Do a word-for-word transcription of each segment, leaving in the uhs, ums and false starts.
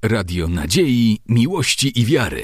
Radio nadziei, miłości i wiary.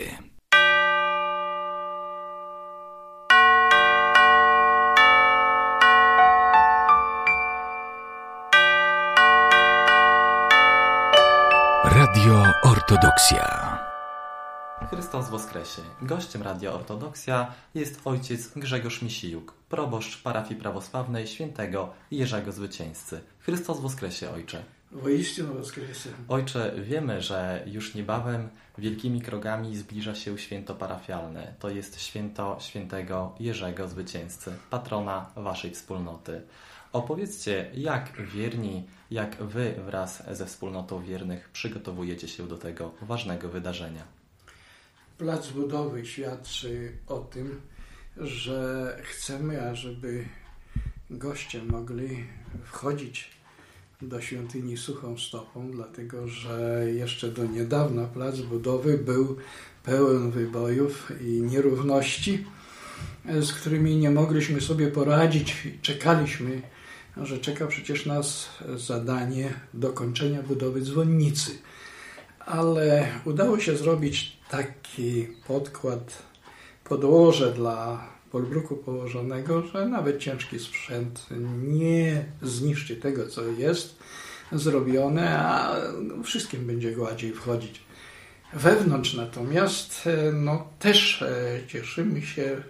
Radio Ortodoksja. Chrystus Woskresie. Gościem Radia Ortodoksja jest ojciec Grzegorz Misijuk, proboszcz parafii prawosławnej świętego Jerzego Zwycięzcy. Chrystus Woskresie, ojcze. Woistinu Woskresie. Ojcze, wiemy, że już niebawem wielkimi krokami zbliża się święto parafialne. To jest święto świętego Jerzego Zwycięzcy, patrona waszej wspólnoty. Opowiedzcie, jak wierni, jak wy wraz ze wspólnotą wiernych przygotowujecie się do tego ważnego wydarzenia. Plac budowy świadczy o tym, że chcemy, ażeby goście mogli wchodzić do świątyni suchą stopą, dlatego że jeszcze do niedawna plac budowy był pełen wybojów i nierówności, z którymi nie mogliśmy sobie poradzić. Czekaliśmy, że czeka przecież nas zadanie dokończenia budowy dzwonnicy. Ale udało się zrobić taki podkład, podłoże dla polbruku położonego, że nawet ciężki sprzęt nie zniszczy tego, co jest zrobione, a wszystkim będzie gładziej wchodzić. Wewnątrz natomiast no, też cieszymy się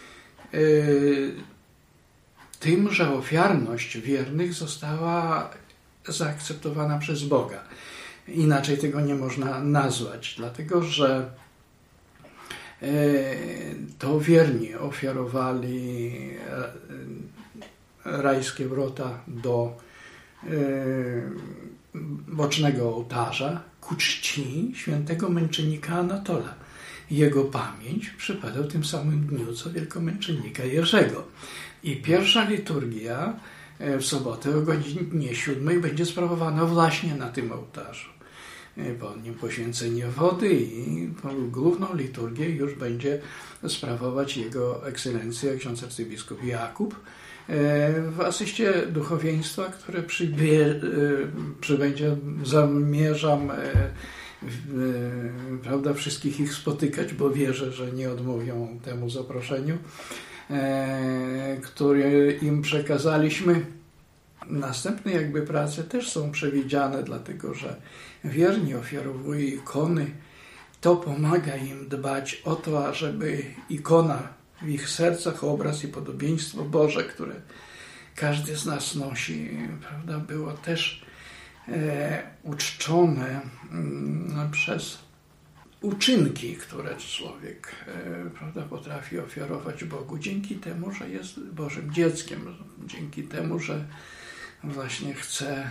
tym, że ofiarność wiernych została zaakceptowana przez Boga. Inaczej tego nie można nazwać, dlatego że to wierni ofiarowali rajskie wrota do bocznego ołtarza ku czci świętego męczennika Anatola. Jego pamięć przypadał w tym samym dniu, co wielkomęczennika Jerzego. I pierwsza liturgia w sobotę o godzinie siódmej będzie sprawowana właśnie na tym ołtarzu. Po nim poświęcenie wody i główną liturgię już będzie sprawować Jego Ekscelencja ksiądz arcybiskup Jakub w asyście duchowieństwa, które przybie, przybędzie, zamierzam prawda, wszystkich ich spotykać, bo wierzę, że nie odmówią temu zaproszeniu, które im przekazaliśmy. Następne jakby prace też są przewidziane, dlatego że wierni ofiarowują ikony. To pomaga im dbać o to, ażeby ikona w ich sercach, obraz i podobieństwo Boże, które każdy z nas nosi, prawda, było też e, uczczone m, przez uczynki, które człowiek e, prawda, potrafi ofiarować Bogu, dzięki temu, że jest Bożym dzieckiem, dzięki temu, że właśnie chce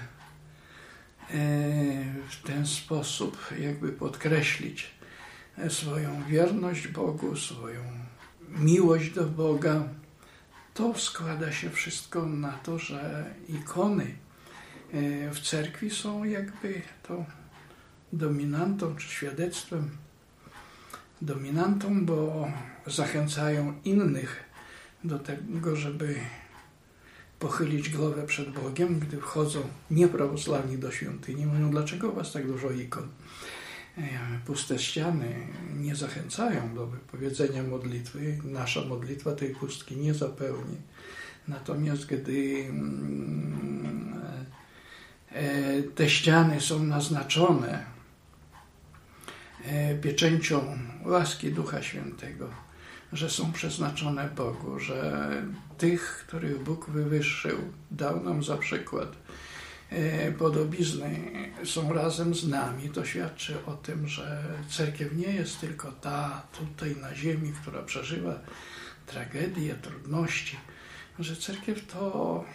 w ten sposób jakby podkreślić swoją wierność Bogu, swoją miłość do Boga. To składa się wszystko na to, że ikony w cerkwi są jakby tą dominantą czy świadectwem dominantą, bo zachęcają innych do tego, żeby pochylić głowę przed Bogiem, gdy wchodzą nieprawosławni do świątyni. Mówią, dlaczego u was tak dużo ikon? Puste ściany nie zachęcają do wypowiedzenia modlitwy. Nasza modlitwa tej pustki nie zapełni. Natomiast gdy te ściany są naznaczone pieczęcią łaski Ducha Świętego, że są przeznaczone Bogu, że tych, których Bóg wywyższył, dał nam za przykład, podobizny są razem z nami, to świadczy o tym, że cerkiew nie jest tylko ta tutaj na ziemi, która przeżywa tragedie, trudności, że cerkiew to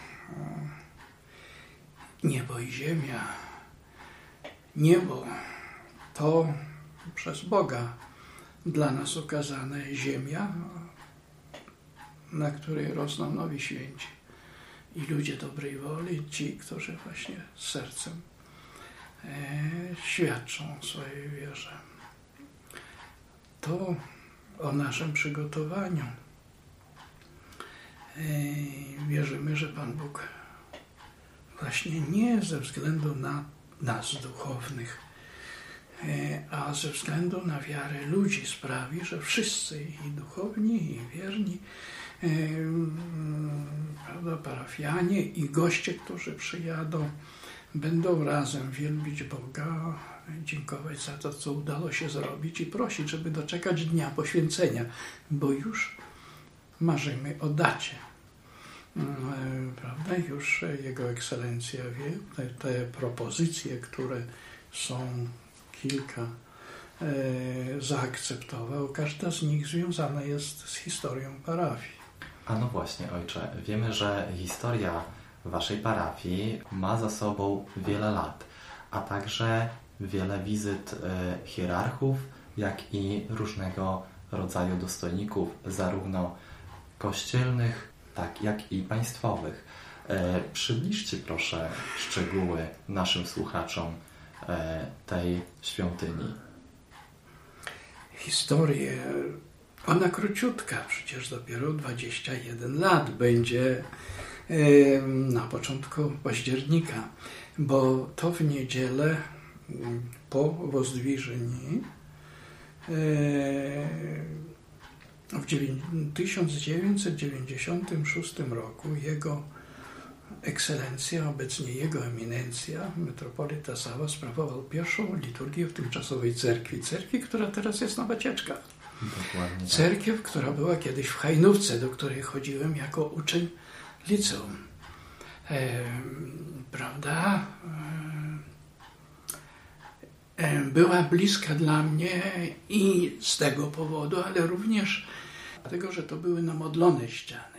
niebo i ziemia. Niebo to przez Boga dla nas ukazane ziemia, na której rosną nowi święci i ludzie dobrej woli, ci, którzy właśnie sercem e, świadczą o swojej wierze. To o naszym przygotowaniu. E, wierzymy, że Pan Bóg właśnie nie ze względu na nas duchownych, a ze względu na wiarę ludzi sprawi, że wszyscy i duchowni, i wierni, prawda, parafianie i goście, którzy przyjadą, będą razem wielbić Boga, dziękować za to, co udało się zrobić i prosić, żeby doczekać dnia poświęcenia, bo już marzymy o dacie. Prawda? Już Jego Ekscelencja wie, te, te propozycje, które są kilka e, zaakceptował, każda z nich związana jest z historią parafii. A no właśnie, ojcze, wiemy, że historia waszej parafii ma za sobą wiele lat, a także wiele wizyt e, hierarchów, jak i różnego rodzaju dostojników, zarówno kościelnych, tak jak i państwowych. E, przybliżcie proszę szczegóły naszym słuchaczom e, tej świątyni. Historię, ona króciutka, przecież dopiero dwadzieścia jeden lat będzie e, na początku października, bo to w niedzielę po Wozdwiżeni e, w tysiąc dziewięćset dziewięćdziesiątym szóstym roku Jego Ekscelencja, obecnie Jego Eminencja, metropolita Sава, sprawował pierwszą liturgię w tymczasowej cerkwi. Cerkwi, która teraz jest na Bacieczkach. Dokładnie. Cerkiew, która była kiedyś w Hajnówce, do której chodziłem jako uczeń liceum. E, prawda? E, była bliska dla mnie i z tego powodu, ale również dlatego, że to były namodlone ściany.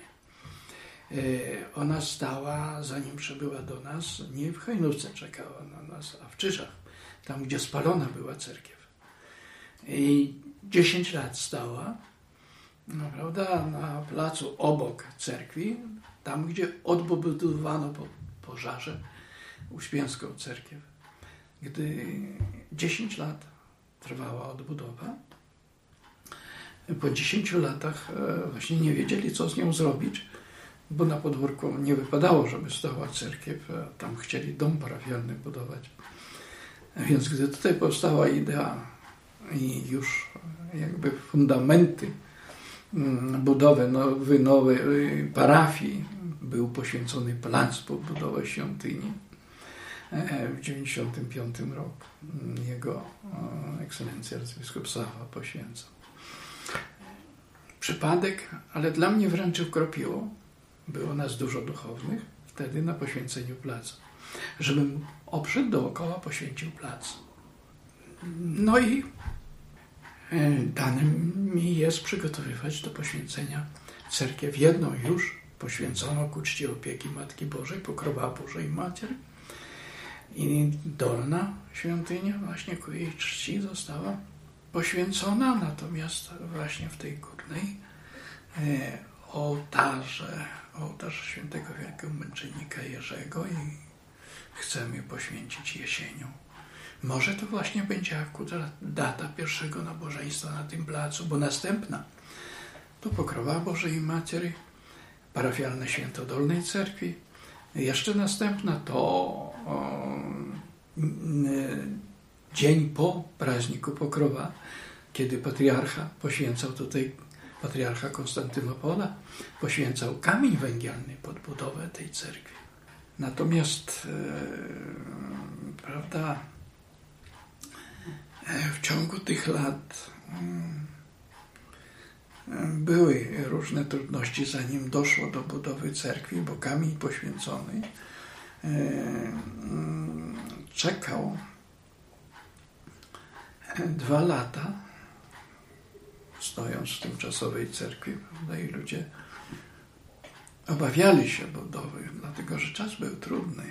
Ona stała, zanim przybyła do nas, nie w Hajnówce czekała na nas, a w Czyżach, tam gdzie spalona była cerkiew. I dziesięć lat stała, no, prawda, na placu obok cerkwi, tam gdzie odbudowano po pożarze Uśpięską cerkiew. Gdy dziesięć lat trwała odbudowa, po dziesięciu latach właśnie nie wiedzieli, co z nią zrobić, bo na podwórku nie wypadało, żeby stała cerkiew, a tam chcieli dom parafialny budować. Więc gdy tutaj powstała idea i już jakby fundamenty budowy nowy, nowej parafii, był poświęcony plac pod budowę świątyni w dziewięćdziesiątym piątym roku. Jego Ekscelencja arcybiskup Sava poświęcał. Przypadek, ale dla mnie wręcz ukropiło. Było nas dużo duchownych wtedy na poświęceniu placu. Żebym obszedł dookoła, poświęcił plac. No i dane mi jest przygotowywać do poświęcenia cerkiew. Jedną już poświęcono ku czci opieki Matki Bożej, Pokrowa Bożej Mater. I dolna świątynia właśnie ku jej czci została poświęcona, natomiast właśnie w tej górnej e, ołtarze, ołtarz świętego wielkiego męczennika Jerzego i chcemy poświęcić jesienią. Może to właśnie będzie akurat data pierwszego nabożeństwa na tym placu, bo następna to Pokrowa Bożej Mater, parafialne święto Dolnej Cerkwi. Jeszcze następna to o, n, dzień po prazniku Pokrowa, kiedy patriarcha poświęcał tutaj, patriarcha Konstantynopola, poświęcał kamień węgielny pod budowę tej cerkwi. Natomiast e, prawda, w ciągu tych lat e, były różne trudności, zanim doszło do budowy cerkwi, bo kamień poświęcony e, czekał dwa lata, stojąc w tymczasowej cerkwi, prawda, i ludzie obawiali się budowy, dlatego że czas był trudny.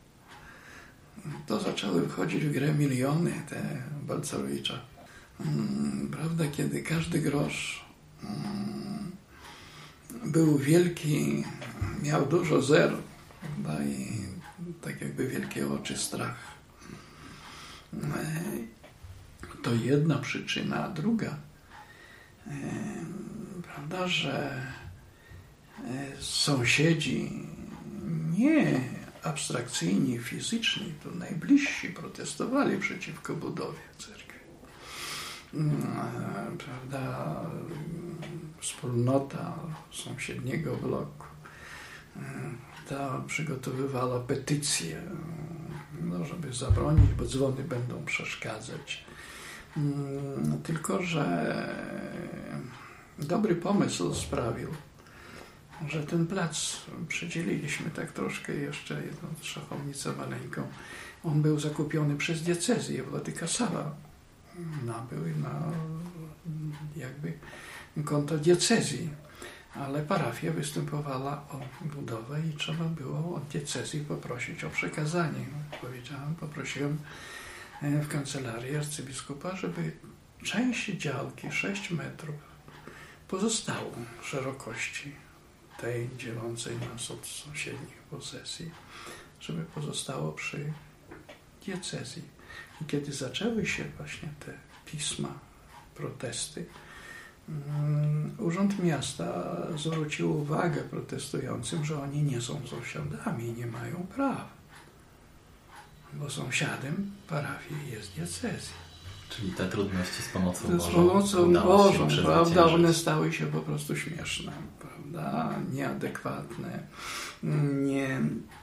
To zaczęły wchodzić w grę miliony, te Balcerowicza. Hmm, prawda, kiedy każdy grosz hmm, był wielki, miał dużo zer, prawda, i tak jakby wielkie oczy, strach. To jedna przyczyna, a druga, e, prawda, że sąsiedzi nie abstrakcyjni, fizyczni, to najbliżsi protestowali przeciwko budowie cerkwi. prawda, wspólnota sąsiedniego bloku ta przygotowywała petycję, no, żeby zabronić, bo dzwony będą przeszkadzać. Tylko że dobry pomysł sprawił, że ten plac przydzieliliśmy tak troszkę jeszcze jedną szachownicę maleńką. On był zakupiony przez diecezję Wladyka Sava. Nabył na jakby konto diecezji, ale parafia występowała o budowę i trzeba było od diecezji poprosić o przekazanie. Powiedziałem, poprosiłem w kancelarii arcybiskupa, żeby część działki, sześć metrów, pozostało szerokości tej dzielącej nas od sąsiednich posesji, żeby pozostało przy diecezji. I kiedy zaczęły się właśnie te pisma, protesty, Urząd Miasta zwrócił uwagę protestującym, że oni nie są sąsiadami, nie mają praw, bo sąsiadem parafii jest diecezja. Czyli te trudności z pomocą Z Bożą, pomocą Bożą, prawda, przezwyciężyć. one stały się po prostu śmieszne, prawda, nieadekwatne, nie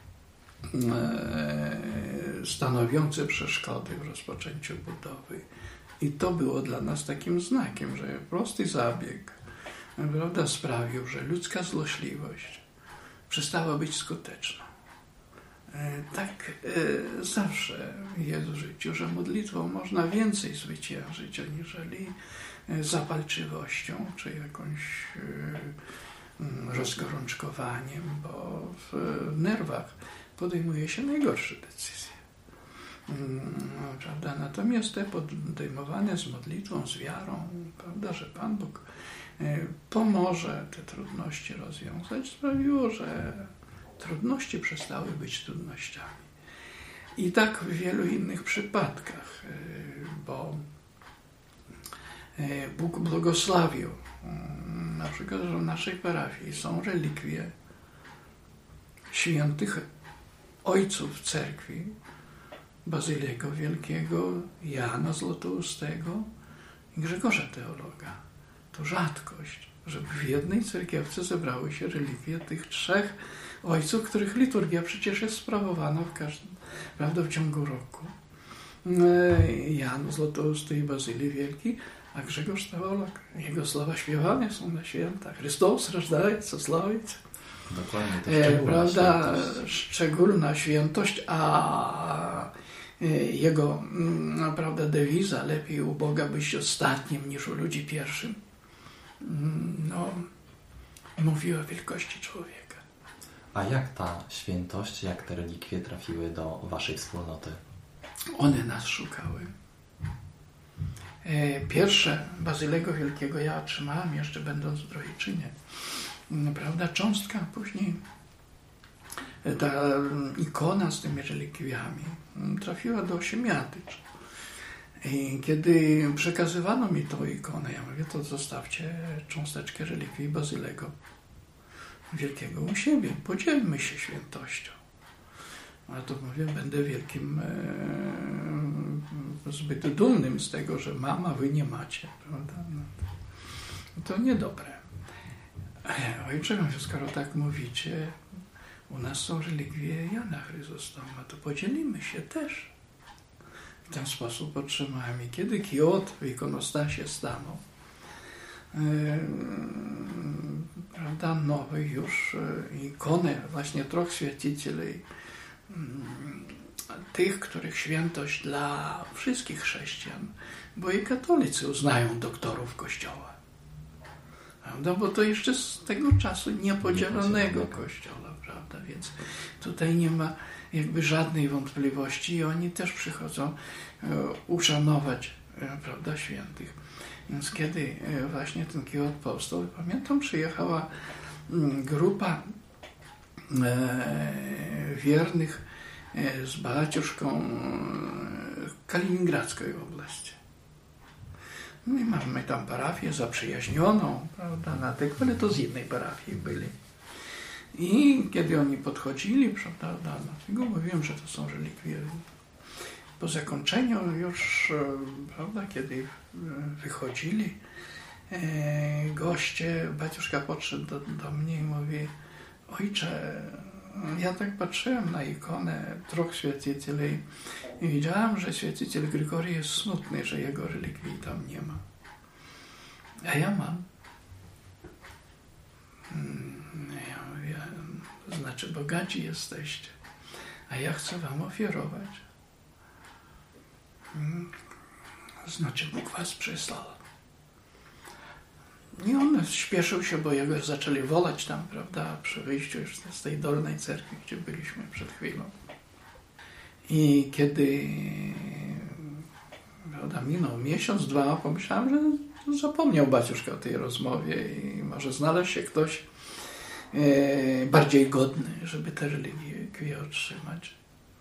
e, stanowiące przeszkody w rozpoczęciu budowy. I to było dla nas takim znakiem, że prosty zabieg, prawda, sprawił, że ludzka złośliwość przestała być skuteczna. Tak zawsze jest w życiu, że modlitwą można więcej zwyciężyć, aniżeli zapalczywością, czy jakąś rozgorączkowaniem, bo w nerwach podejmuje się najgorsze decyzje. Prawda? Natomiast te podejmowane z modlitwą, z wiarą, prawda, że Pan Bóg pomoże te trudności rozwiązać, sprawiło, że trudności przestały być trudnościami. I tak w wielu innych przypadkach, bo Bóg błogosławił. Na przykład, że w naszej parafii są relikwie świętych ojców cerkwi, Bazylego Wielkiego, Jana Złotoustego i Grzegorza Teologa. To rzadkość, żeby w jednej cerkiewce zebrały się relikwie tych trzech ojców, których liturgia przecież jest sprawowana w każdym, prawda, w ciągu roku. Jan Złotousty i Bazyli Wielki, a Grzegorz Teolog. Jego słowa śpiewane są na święta. Chrystus рождается, славиться. Dokładnie, to E, szczególna prawda, świętość. szczególna świętość, a jego, prawda, dewiza lepiej u Boga być ostatnim niż u ludzi pierwszym. No, mówi o wielkości człowieka. A jak ta świętość, jak te relikwie trafiły do waszej wspólnoty? One nas szukały. Pierwsze Bazylego Wielkiego ja otrzymałem jeszcze będąc w Drohiczynie. Prawda, cząstka, później ta ikona z tymi relikwiami trafiła do Siemiatycz. I kiedy przekazywano mi tą ikonę, ja mówię, to zostawcie cząsteczkę relikwii Bazylego Wielkiego u siebie, podzielmy się świętością. A to mówię, będę wielkim, e, zbyt dumnym z tego, że mam, a wy nie macie. Prawda? No to, to niedobre. Ojcze, skoro tak mówicie, u nas są relikwie Jana Chryzostoma, to podzielimy się też. W ten sposób otrzymałem. I kiedy Kiot w ikonostasie stanął, e, prawda, nowy już e, ikonę właśnie troch święcicieli, tych, których świętość dla wszystkich chrześcijan, bo i katolicy uznają doktorów Kościoła. Prawda? Bo to jeszcze z tego czasu niepodzielonego Kościoła, prawda? Więc tutaj nie ma jakby żadnej wątpliwości i oni też przychodzą e, uszanować, e, prawda, świętych. Więc kiedy e, właśnie ten Kiot powstał, pamiętam, przyjechała m, grupa e, wiernych e, z baciuszką e, Kaliningradzkiej oblasti. No i mamy tam parafię zaprzyjaźnioną, prawda, na tego, ale to z innej parafii byli. I kiedy oni podchodzili, prawda, na tego, mówiłem, że to są relikwie po zakończeniu już, prawda, kiedy wychodzili goście, baciuszka podszedł do, do mnie i mówi: ojcze, ja tak patrzyłem na ikonę troch święcicieli i widziałem, że święciciel Grigory jest smutny, że jego relikwii tam nie ma. A ja mam. Ja mówię: znaczy bogaci jesteście, a ja chcę wam ofiarować. Znaczy Bóg was przysłał. I on śpieszył się, bo jego zaczęli wolać tam, prawda, przy wyjściu już z tej dolnej cerkwi, gdzie byliśmy przed chwilą. I kiedy, prawda, minął miesiąc, dwa, pomyślałem, że zapomniał baciuszka o tej rozmowie i może znalazł się ktoś e, bardziej godny, żeby tę religię otrzymać.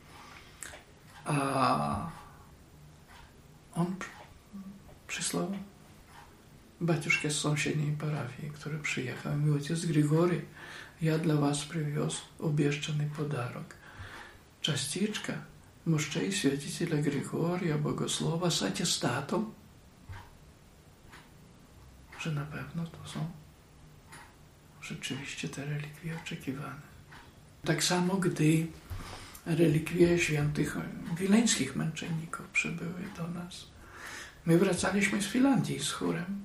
A on przysłał baciuszkę z sąsiedniej parafii, który przyjechał i mówi: ojciec Grigory, ja dla was przywiózł obieszczony podarok. Частичка мощей святителя Григорія Богослова z atestatą, że na pewno to są rzeczywiście te relikwie oczekiwane. Tak samo, gdy relikwie świętych wileńskich męczenników przybyły do nas. My wracaliśmy z Finlandii z chórem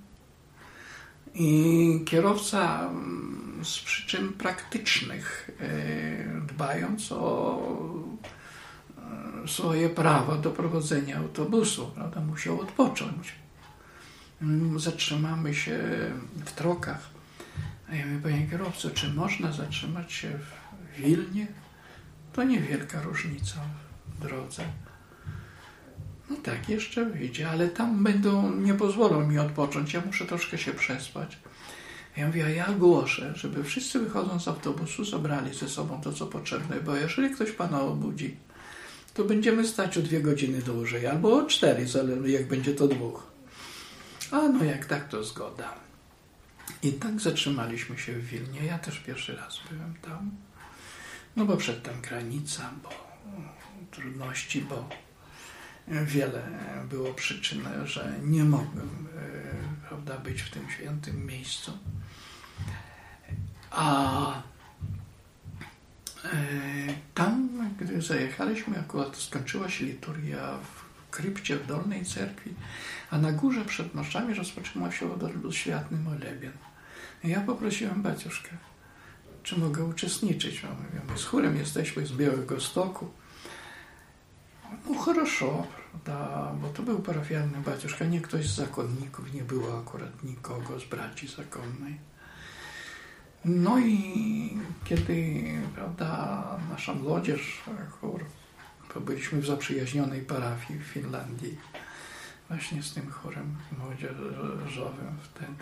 i kierowca z przyczyn praktycznych, dbając o swoje prawo do prowadzenia autobusu, prawda, musiał odpocząć. Zatrzymamy się w Trokach. A ja mówię: panie kierowco, czy można zatrzymać się w Wilnie? To niewielka różnica w drodze. No tak, jeszcze wyjdzie, ale tam będą, nie pozwolą mi odpocząć, ja muszę troszkę się przespać. Ja mówię: a ja głoszę, żeby wszyscy wychodząc z autobusu zabrali ze sobą to, co potrzebne, bo jeżeli ktoś pana obudzi, to będziemy stać o dwie godziny dłużej, albo o cztery, jak będzie to dwóch. A no jak tak, to zgoda. I tak zatrzymaliśmy się w Wilnie. Ja też pierwszy raz byłem tam. No bo przedtem granica, bo trudności, bo wiele było przyczyn, że nie mogłem, prawda, być w tym świętym miejscu. A tam, gdy zajechaliśmy, akurat skończyła się liturgia w krypcie w Dolnej Cerkwi, a na górze przed moszczami rozpoczynał się światny molebien. Ja poprosiłem baciuszkę, czy mogę uczestniczyć. My z chórem jesteśmy z Białegostoku. No хорошо, prawda, bo to był parafialny baciuszka, nie ktoś z zakonników, nie było akurat nikogo z braci zakonnej. No i kiedy, prawda, nasza młodzież, chór, to byliśmy w zaprzyjaźnionej parafii w Finlandii, właśnie z tym chórem młodzieżowym wtedy.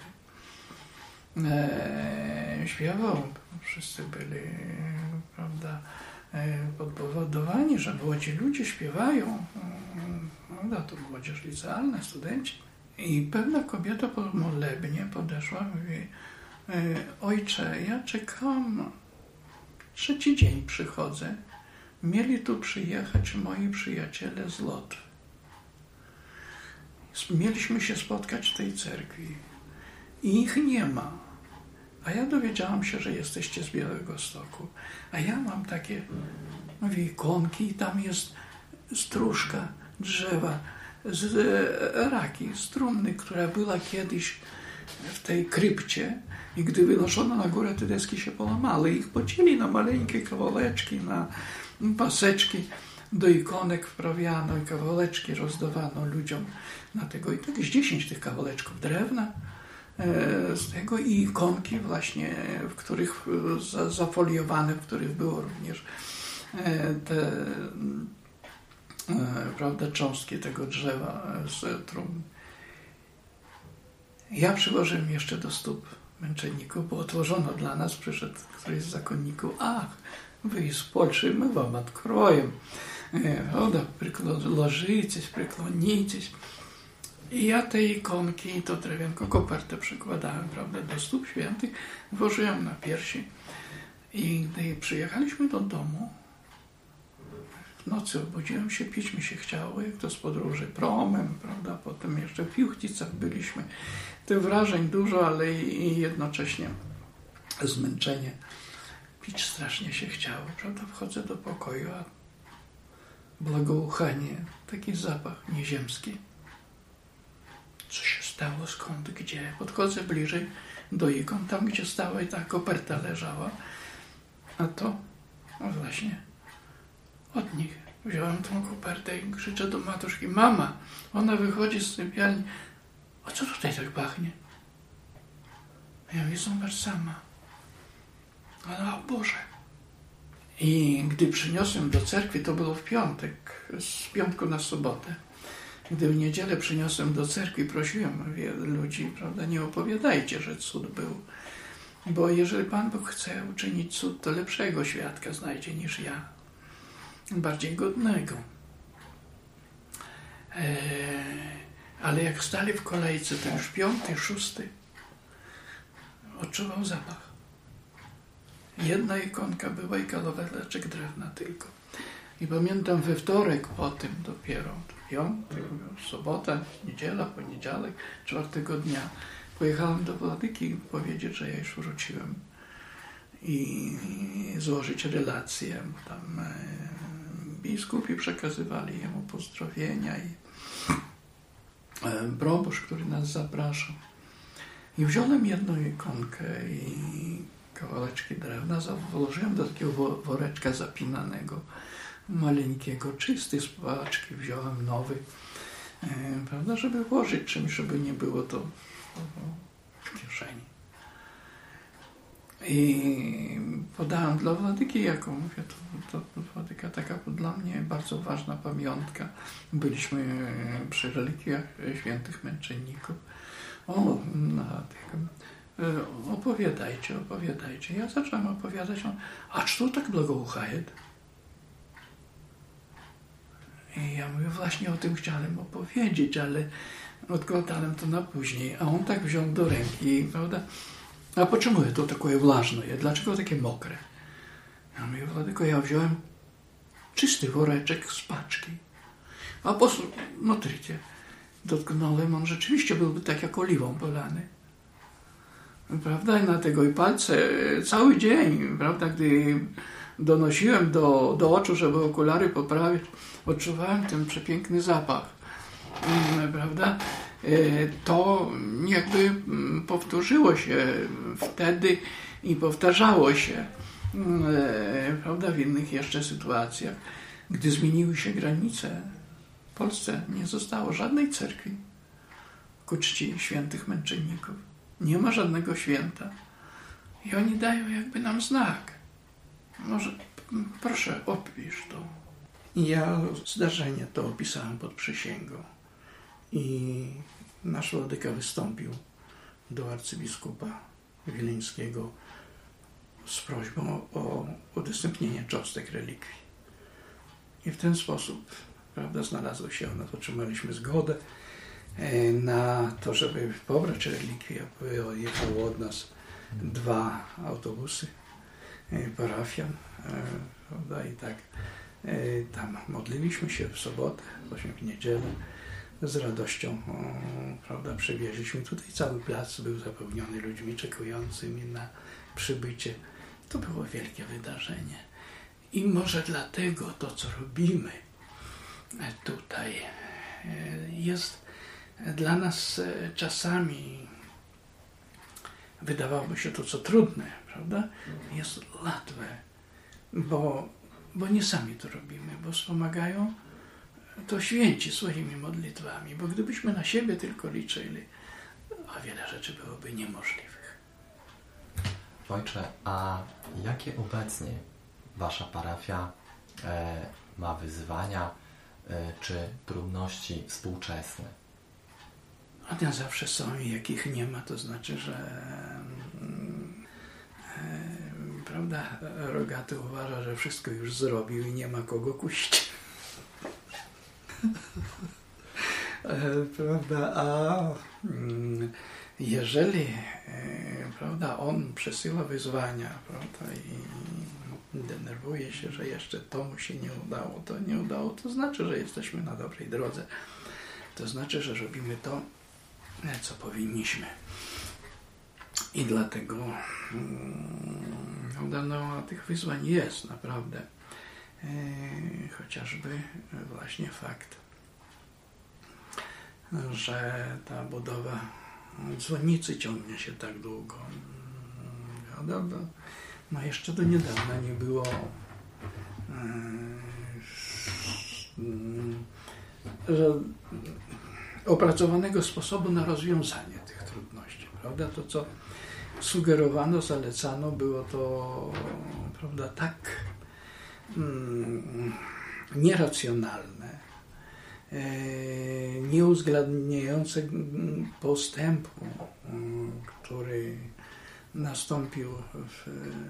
E, śpiewał, wszyscy byli, prawda, podpowodowani, że młodzi ludzie śpiewają, prawda, to młodzież licealna, studenci. I pewna kobieta po molebnie podeszła i mówi: ojcze, ja czekam, trzeci dzień przychodzę, mieli tu przyjechać moi przyjaciele z Łotwy. Mieliśmy się spotkać w tej cerkwi i ich nie ma. A ja dowiedziałam się, że jesteście z Białegostoku. A ja mam takie, mówię, ikonki i tam jest stróżka drzewa z raki, z trumny, która była kiedyś w tej krypcie i gdy wynoszono na górę, te deski się polamały. Ich pocięli na maleńkie kawałeczki, na paseczki, do ikonek wprawiano i kawałeczki rozdawano ludziom na tego. I tak z dziesięć tych kawałeczków drewna z tego i ikonki właśnie, w których zafoliowane, w których było również te, prawda, cząstki tego drzewa z trumny. Ja przyłożyłem jeszcze do stóp męczenników, bo otworzono dla nas, przyszedł któryś z zakonników: ach, wy z Polski, my wam odkrojem, prawda, ложитесь, приклонитесь. I ja te ikonki, to drewienko, kopertę przykładałem, prawda, do stóp świętych, włożyłem na piersi. I gdy przyjechaliśmy do domu, w nocy obudziłem się, pić mi się chciało, jak to z podróży promem, prawda, potem jeszcze w Piłchticach byliśmy. Tych wrażeń dużo, ale i jednocześnie zmęczenie. Pić strasznie się chciało, prawda, wchodzę do pokoju, a błogouchanie, taki zapach nieziemski. Co się stało, skąd, gdzie? Podchodzę bliżej do ikon, tam gdzie stała i ta koperta leżała, a to no właśnie od nich. Wziąłem tą kopertę i krzyczę do matuszki: mama! Ona wychodzi z sypialni. A co tutaj tak pachnie? Ja mówię: zobacz sama. Ona: o Boże. I gdy przyniosłem do cerkwi, to było w piątek, z piątku na sobotę. Gdy w niedzielę przyniosłem do cerkwi, prosiłem wielu ludzi, prawda, nie opowiadajcie, że cud był. Bo jeżeli Pan Bóg chce uczynić cud, to lepszego świadka znajdzie niż ja. Bardziej godnego. Eee, ale jak stali w kolejce, to już piąty, szósty, odczuwał zapach. Jedna ikonka była i kawałeczek drewna tylko. I pamiętam, we wtorek po tym dopiero, piątek, sobota, niedziela, poniedziałek, czwartego dnia, pojechałem do Władyki powiedzieć, że ja już wróciłem i złożyć relację. Tam e, biskupi przekazywali jemu pozdrowienia i e, proboszcz, który nas zapraszał. I wziąłem jedną ikonkę i kawałeczki drewna, włożyłem do takiego woreczka zapinanego, maleńkiego, czysty z paczki, wziąłem nowy, e, prawda, żeby włożyć czymś, żeby nie było to w kieszeni. I podałem dla Władyki, jaką mówię, to, to Władyka taka dla mnie bardzo ważna pamiątka. Byliśmy przy relikwiach świętych męczenników. O, na tym, opowiadajcie, opowiadajcie. Ja zacząłem opowiadać, a co tak благоухает? I ja mówię: właśnie o tym chciałem opowiedzieć, ale odkładałem to na później. A on tak wziął do ręki, prawda? A почему to takie влажное? Dlaczego takie mokre? Ja mówię: Władyko, ja wziąłem czysty woreczek z paczki. A po, смотрите, dotknąłem, on rzeczywiście byłby tak jak oliwą polany. Prawda? I na tego i palce cały dzień, prawda? Gdy donosiłem do, do oczu, żeby okulary poprawić, odczuwałem ten przepiękny zapach. Prawda? To jakby powtórzyło się wtedy i powtarzało się, prawda, w innych jeszcze sytuacjach. Gdy zmieniły się granice, w Polsce nie zostało żadnej cerkwi ku czci świętych męczenników. Nie ma żadnego święta. I oni dają jakby nam znak. Może, proszę, opisz to. I ja zdarzenie to opisałem pod przysięgą. I nasz Władyka wystąpił do arcybiskupa wileńskiego z prośbą o udostępnienie cząstek relikwii. I w ten sposób, prawda, znalazło się ono, otrzymaliśmy zgodę na to, żeby pobrać relikwie. Jechało od nas dwa autobusy parafian, prawda, i tak tam modliliśmy się w sobotę, właśnie w niedzielę. Z radością, o, prawda, przywieźliśmy. Tutaj cały plac był zapełniony ludźmi czekującymi na przybycie. To było wielkie wydarzenie. I może dlatego to, co robimy tutaj, jest dla nas czasami, wydawałoby się to, co trudne, prawda, jest łatwe, bo, bo nie sami to robimy, bo wspomagają to święci swoimi modlitwami, bo gdybyśmy na siebie tylko liczyli, a wiele rzeczy byłoby niemożliwych. Ojcze, a jakie obecnie wasza parafia e, ma wyzwania e, czy trudności współczesne? One zawsze są i jakich nie ma, to znaczy, że e, prawda, Rogaty uważa, że wszystko już zrobił i nie ma kogo kusić. Prawda, a jeżeli, prawda, on przesyła wyzwania, prawda, i denerwuje się, że jeszcze to mu się nie udało, to nie udało, to znaczy, że jesteśmy na dobrej drodze. To znaczy, że robimy to, co powinniśmy. I dlatego no, tych wyzwań jest naprawdę. E, chociażby właśnie fakt, że ta budowa dzwonnicy ciągnie się tak długo. No, no, no jeszcze do niedawna nie było e, że opracowanego sposobu na rozwiązanie tych trudności, prawda? To, co sugerowano, zalecano, było to, prawda, tak mm, nieracjonalne, e, nieuwzględniające postępu, który nastąpił w,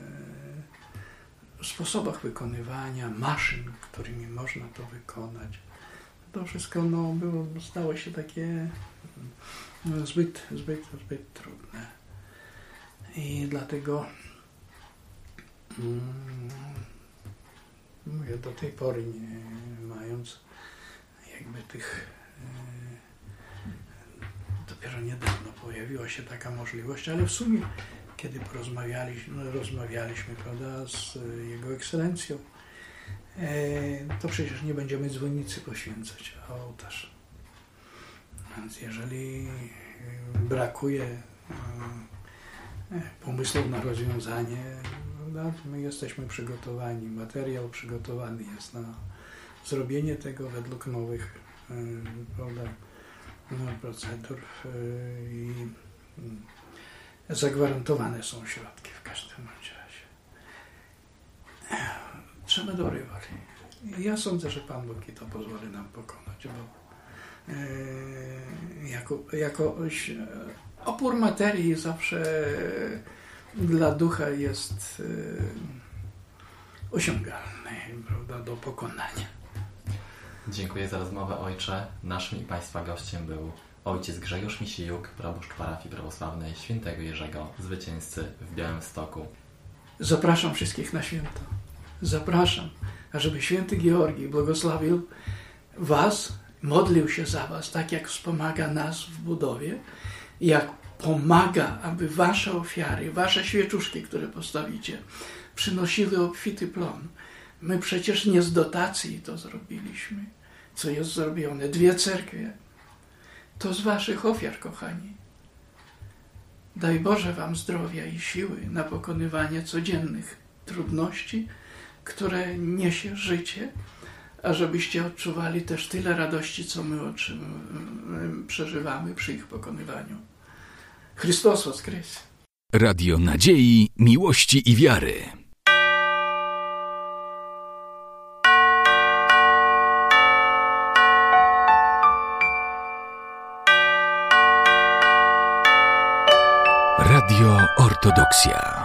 w sposobach wykonywania maszyn, którymi można to wykonać. To wszystko no, było, stało się takie no, zbyt, zbyt, zbyt trudne. I dlatego mm, mówię, do tej pory nie mając jakby tych e, dopiero niedawno pojawiła się taka możliwość, ale w sumie kiedy porozmawialiśmy, no, rozmawialiśmy, prawda, z Jego Ekscelencją, e, to przecież nie będziemy dzwonnicy poświęcać, a ołtarz. Więc jeżeli brakuje e, pomysłów na rozwiązanie, no, my jesteśmy przygotowani, materiał przygotowany jest na zrobienie tego według nowych e, prawda, no, procedur e, i zagwarantowane są środki w każdym razie. Trzeba dobrej woli. Ja sądzę, że Pan Bóg i to pozwoli nam pokonać, bo e, jako, jakoś opór materii zawsze dla ducha jest e, osiągalny, prawda, do pokonania. Dziękuję za rozmowę, ojcze. Naszym i Państwa gościem był ojciec Grzegorz Misijuk, proboszcz parafii prawosławnej Świętego Jerzego Zwycięzcy w Białymstoku. Zapraszam wszystkich na święto. Zapraszam, ażeby święty Georgij błogosławił was, modlił się za was, tak jak wspomaga nas w budowie, jak pomaga, aby wasze ofiary, wasze świeczuszki, które postawicie, przynosiły obfity plon. My przecież nie z dotacji to zrobiliśmy, co jest zrobione. Dwie cerkwie. To z waszych ofiar, kochani. Daj Boże wam zdrowia i siły na pokonywanie codziennych trudności, które niesie życie, a żebyście odczuwali też tyle radości, co my przeżywamy przy ich pokonywaniu. Chrystus woskres. Radio Nadziei, Miłości i Wiary. Radio Ortodoksja.